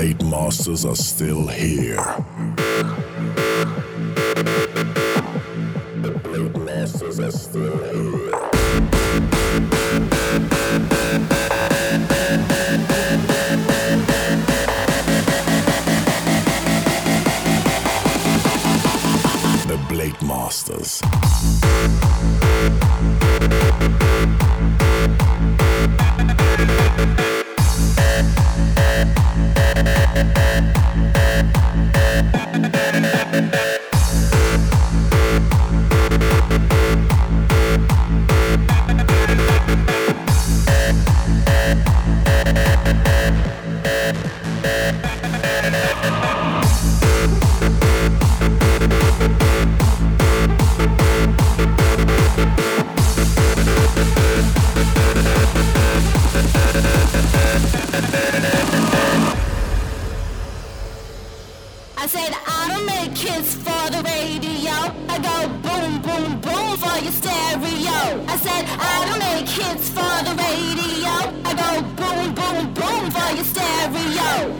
Blade Masters are still here. The Blade Masters are still here. The Blade Masters. I said I don't make hits for the radio. I go boom, boom, boom for your stereo. I said I don't make hits for the radio. I go boom, boom, boom for your stereo.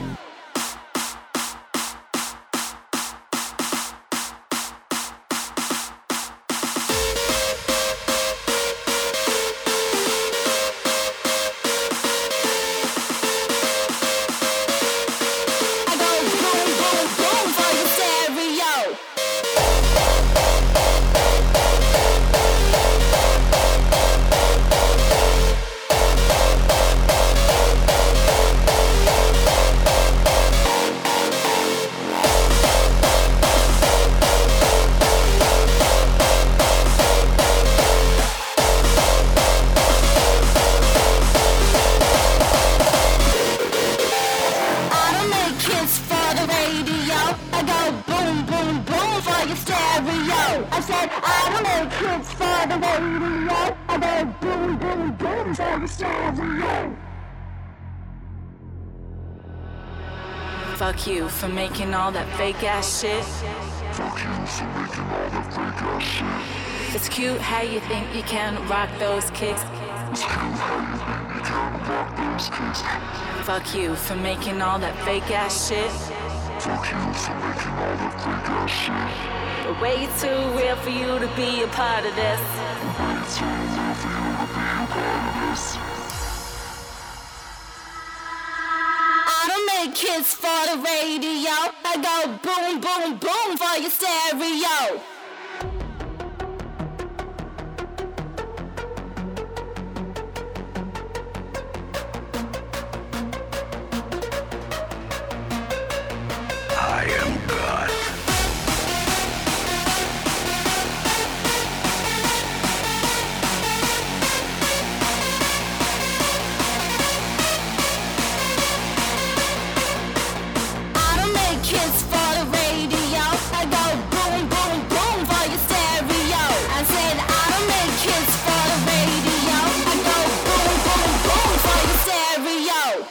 I said I don't make hits for the radio. I go boom, boom, boom for the stereo. Fuck you for making all that fake ass shit. Fuck you for making all that fake ass shit. It's cute how you think you can rock those kicks. It's cute how you think you can rock those kicks. Fuck you for making all that fake ass shit. Fuck you for making all that fake ass shit. But way too real for you to be a part of this. Way too real for you to be a part of this. I don't make hits for the radio. I go boom, boom, boom for your stereo. I am God. Kids for the radio. I go boom, boom, boom for your stereo. I said I don't make kids for the radio. I go boom, boom, boom for your stereo.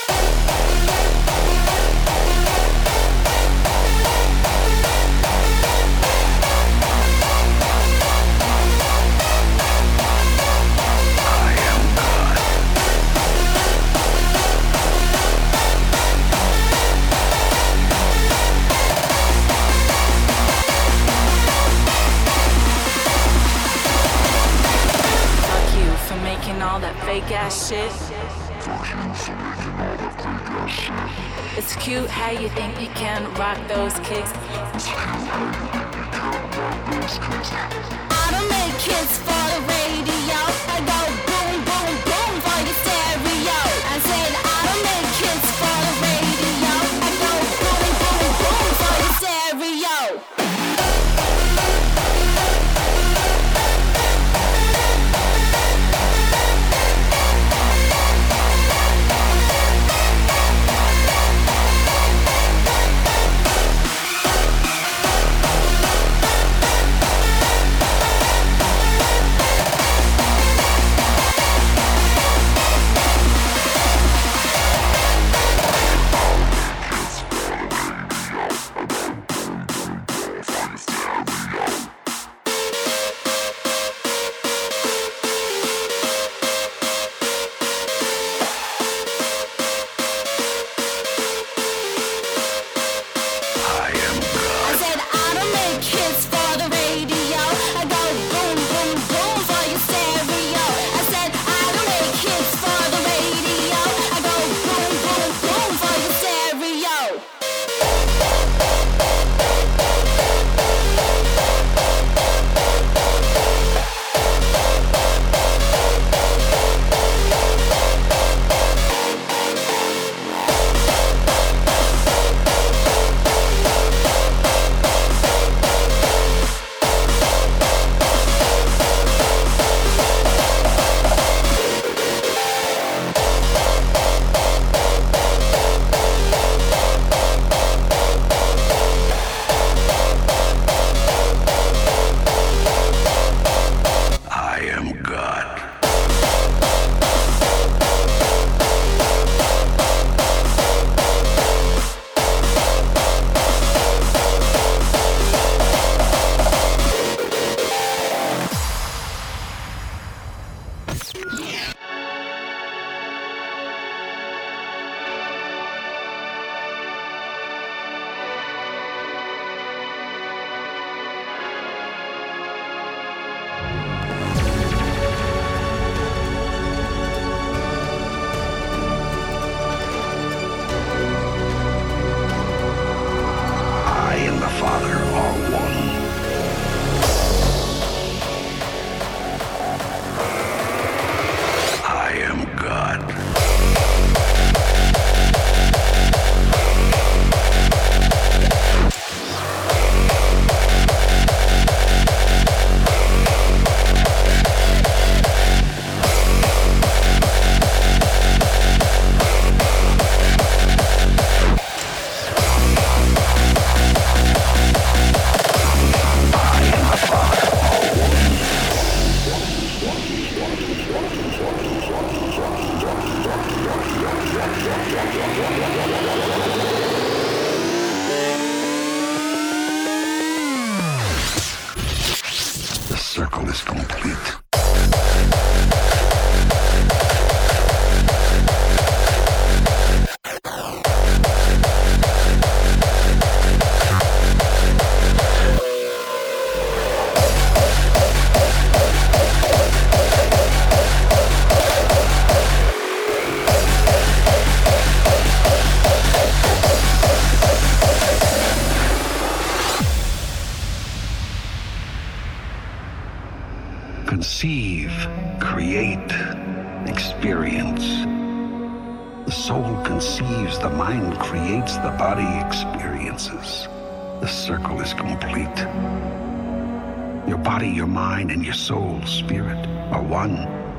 Making all that fake ass shit. Fuck you for making all that fake ass shit. It's cute how you think you can rock those kicks. It's cute how you think you can rock those kicks. I don't make hits for the radio. I go boom, boom, boom for your stereo. I said I don't make hits for the radio. I go boom, boom, boom for your stereo. believes the mind creates, the body experiences. The circle is complete. Your body, your mind, and your soul, spirit are one.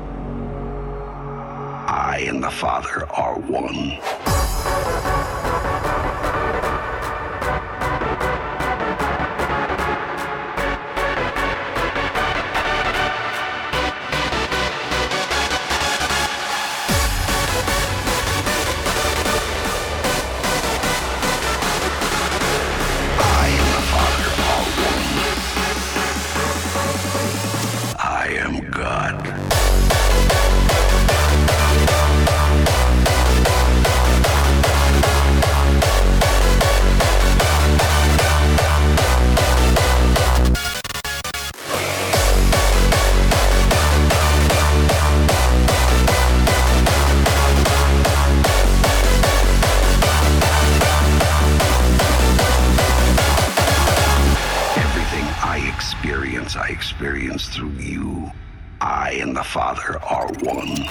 I and the Father are one. I experience through you. I and the Father are one.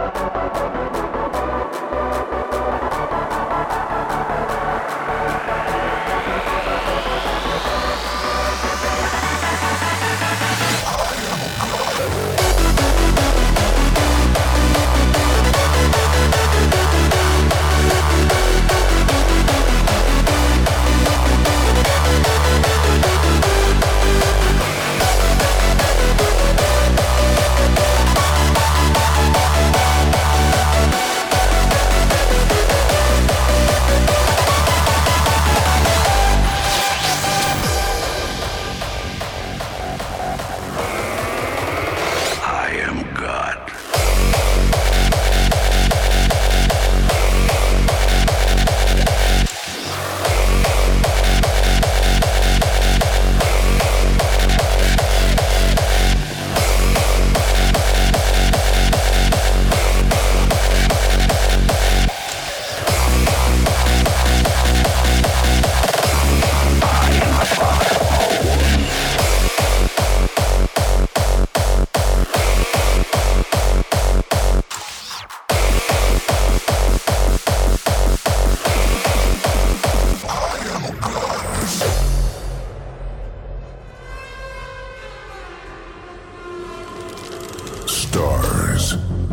Stars,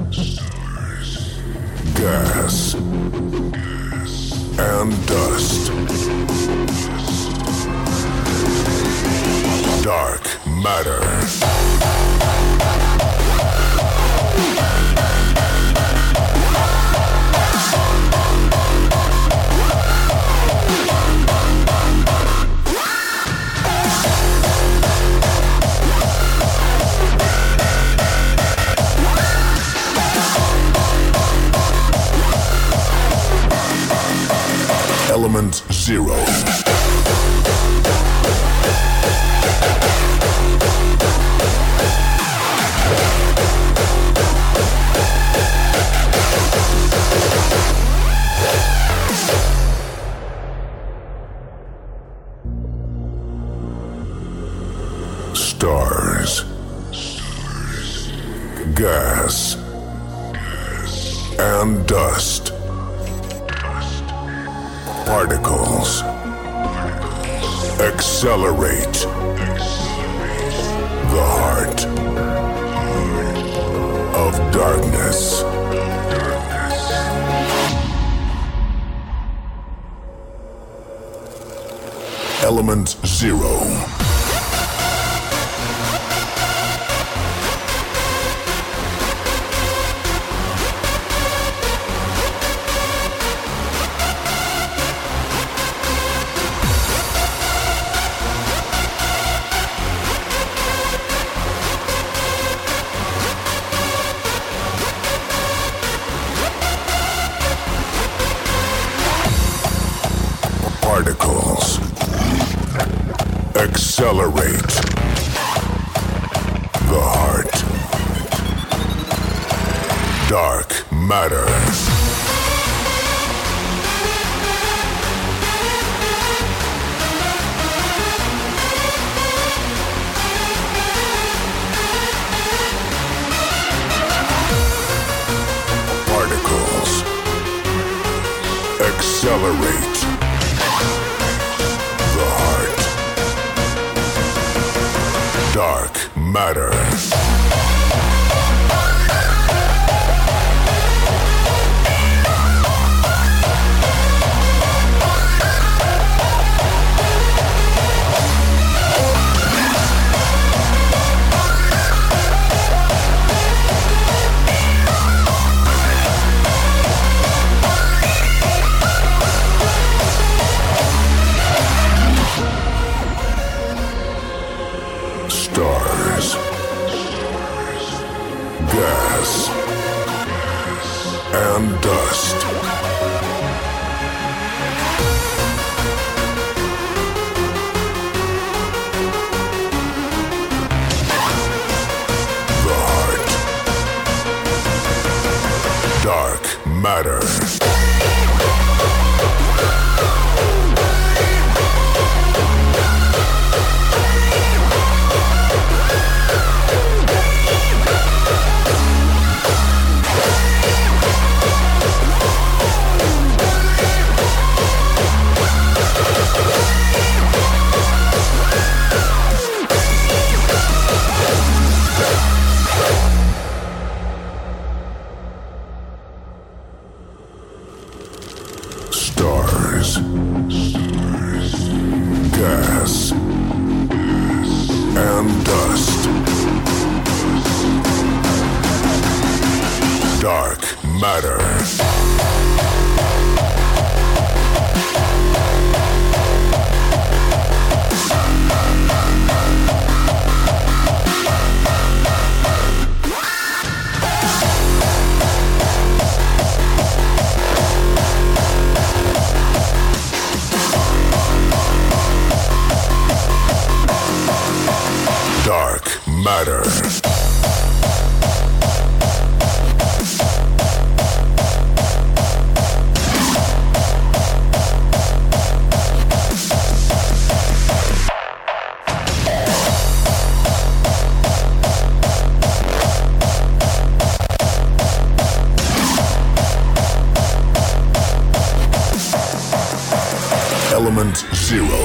gas, and dust. Dark matter. Element Zero. Stars, gas, and dust. Particles accelerate. The heart of darkness. Element Zero. Particles accelerate. The heart. Dark matter. Particles Accelerate. The heart. Dark matter. Stars, gas, and dust. The heart. Dark matter. Stars, gas, and dust. Dark matter. Dark matter. Element Zero.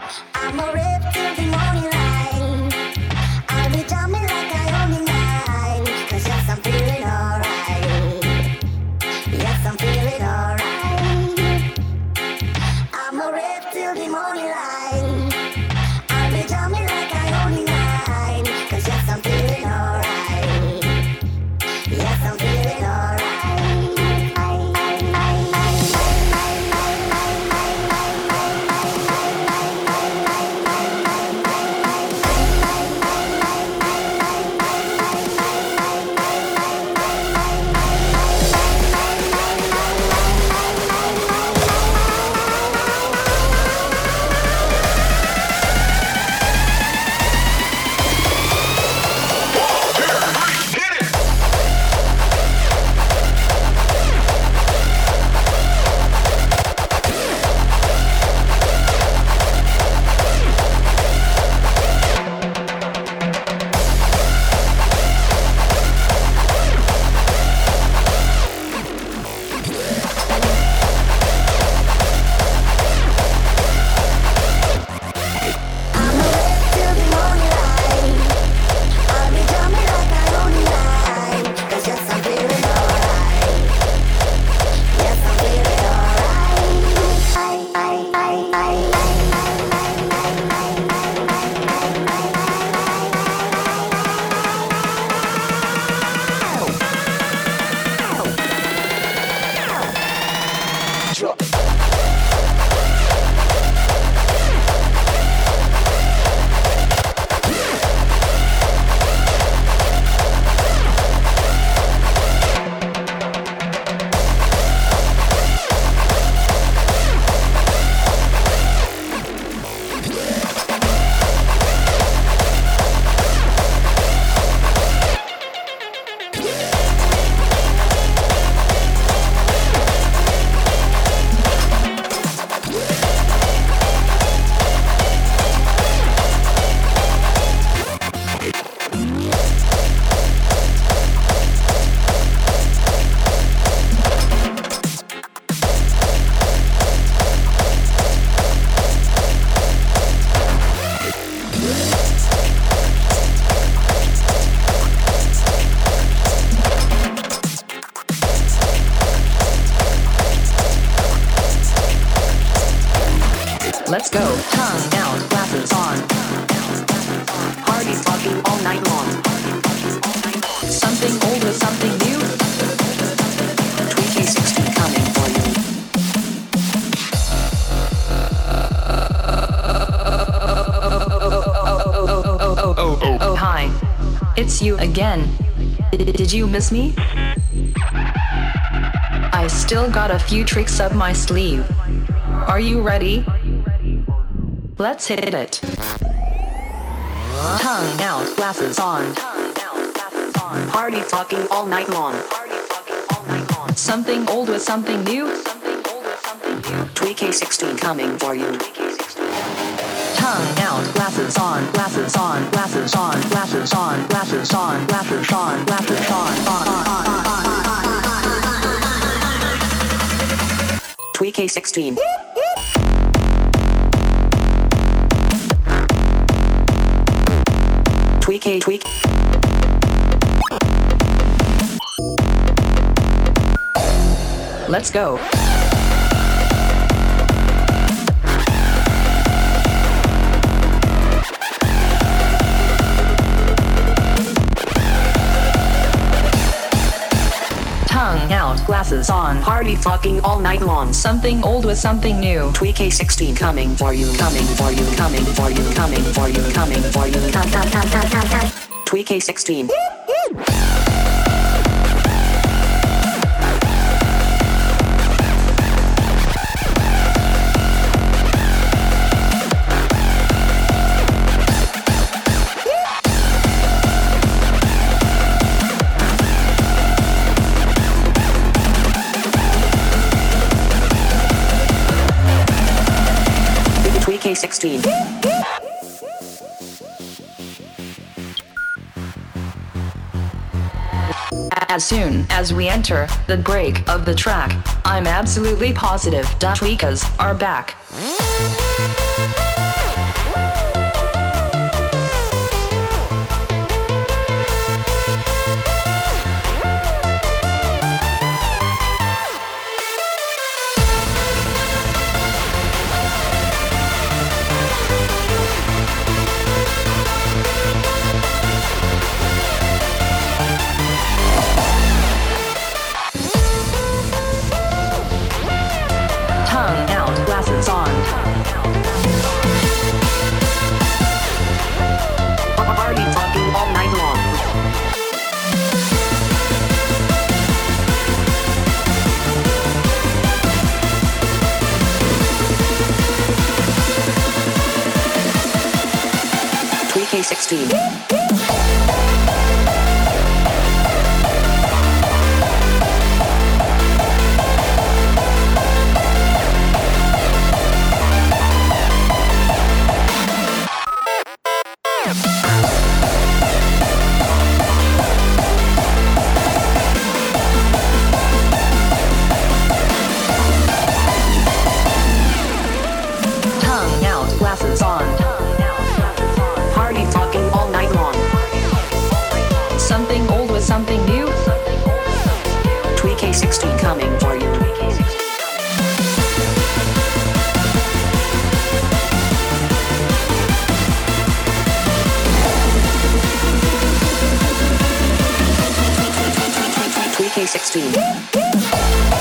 I'm a rip till the morning light. I'll be jumping like I own the night. 'Cause yes, I'm feeling alright. Yes, I'm feeling alright. I'm a rip till the morning light. I'll be jumping like I own the night. 'Cause yes, I'm feeling alright. Yes, I'm feeling alright. Let's go. Tongue down, glasses on. Party talking all night long. Something old with something new. Tweaky 60 coming for you. Oh, hi. It's you again. Did you miss me? I still got a few tricks up my sleeve. Are you ready? Let's hit it. Tongue out, glasses on. Party talking all night long. Something old with something new. Tweaky 16 coming for you. Tongue out, glasses on, glasses on, glasses on, glasses on, glasses on, glasses on, glasses on. Tweaky 16. Tweak. Let's go. Tongue out, glasses on, party fucking all night long. Something old with something new. Tweaky 16 coming for you, coming for you, coming for you, coming for you, coming for you. Tweaky 16. K16. As soon as we enter the break of the track, I'm absolutely positive Da Tweakers are back. 2K16. Tongue out, glasses on. Party fucking all night long. Something old with something new. 2K16 coming for you. K16.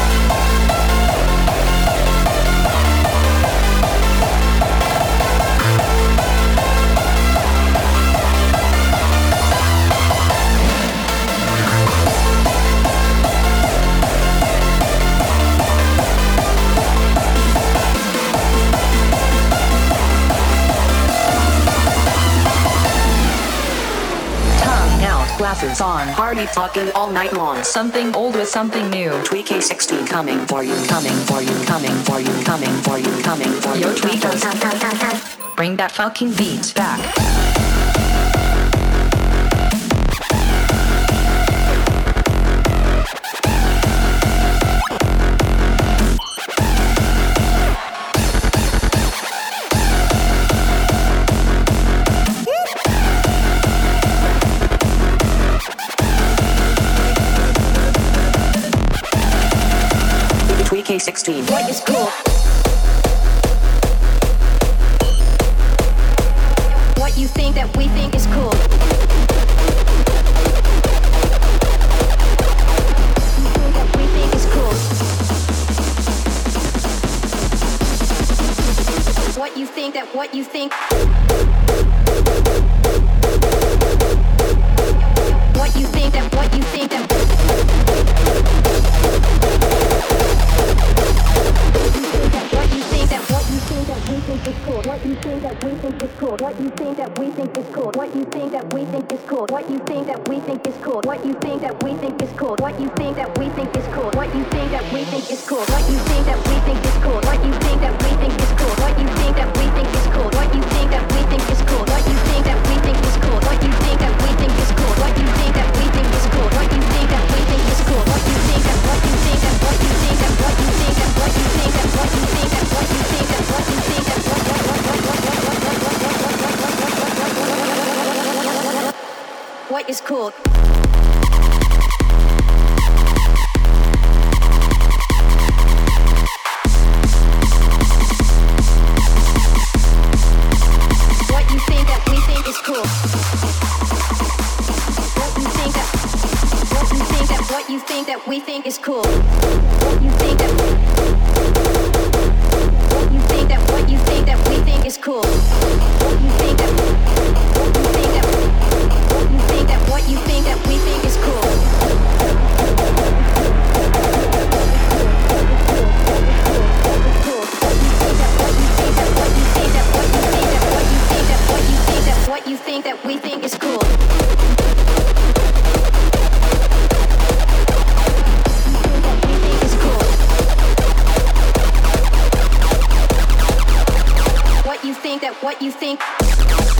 Glasses on, party fucking all night long. Something old with something new. K16 coming for you, coming for you, coming for you, coming for you, coming for you. Yo, tweakers, bring that fucking beat back. K16. What is cool? What you think that we think is cool? What we think is cool? What you think that what you think? What you think that what you think that? What you think that we think is cool? What you think that we think is cool? What you think that we think is cool? What you think that we think is cool? What you think that we think is cool? What you think that we think is cool? What you think that we think is cool? What you think that we think is cool? What you think that we think is cool? What you think that we think is cool? What you think that we think is cool? What you think that we think is cool? What you think that we think is cool? What you think that we think is cool? What you think that we think is cool? What you think that what you think that what you think that what you think that what you think that what you think that what you think that what you think that what is cool? What you think that we think is cool? What you think that what you think that we think is cool? What you think that what you think that what you think that we think is cool? What you think that what you think that what you think that what you think that we think is cool? What you think that we think is cool? What you think that what you think